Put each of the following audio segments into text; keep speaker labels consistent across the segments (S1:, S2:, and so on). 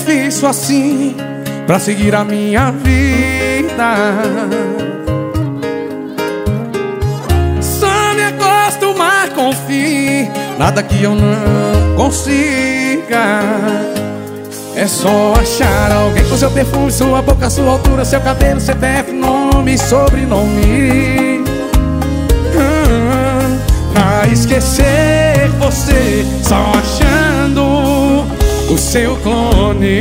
S1: difícil assim pra seguir a minha vida. Só me acostumar com o fim, nada que eu não consiga. É só achar alguém com seu perfume, sua boca, sua altura, seu cabelo, CPF, nome e sobrenome. Pra esquecer você, só achando o seu clone.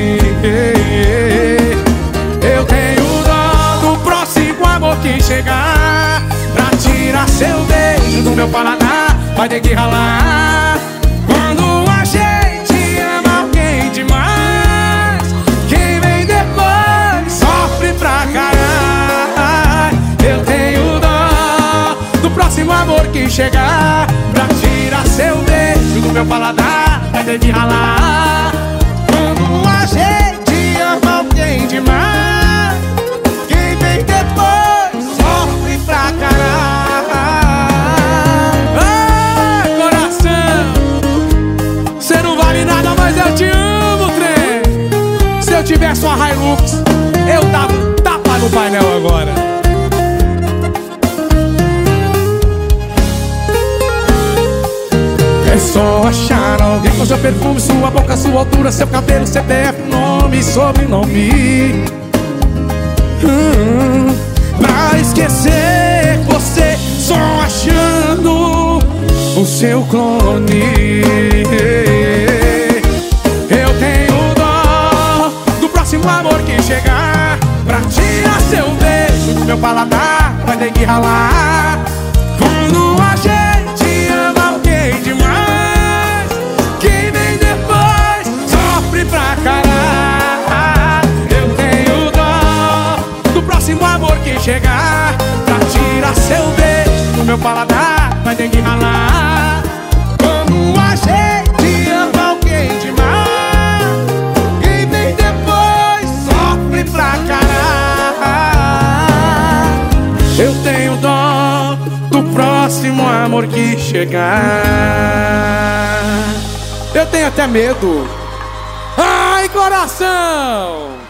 S1: Eu tenho dó do próximo amor que chegar pra tirar seu beijo do meu paladar. Vai ter que ralar. Quando a gente ama alguém demais, quem vem depois sofre pra caralho. Eu tenho dó do próximo amor que chegar pra tirar seu beijo do meu paladar. Vai ter que ralar. Quando a gente ama alguém demais, quem vem depois sofre pra caralho. Ah, coração, cê não vale nada, mas eu te amo, trem. Se eu tivesse uma Hilux, eu dava um tapa no painel agora. É só achar alguém com seu perfume, sua boca, sua altura, seu cabelo, CPF, nome e sobrenome. Pra esquecer você, só achando o seu clone. Eu tenho dó do próximo amor que chegar pra tirar seu beijo do meu paladar. Vai ter que ralar. Quando a gente ama alguém demais, quem vem depois sofre pra caralho. Eu tenho dó do próximo amor que chegar pra tirar seu beijo do meu paladar. Vai ter que ralar. Quando a gente ama alguém demais, quem vem depois sofre pra caralho. Eu tenho dó do próximo amor que chegar. Eu tenho até medo. Ai, coração!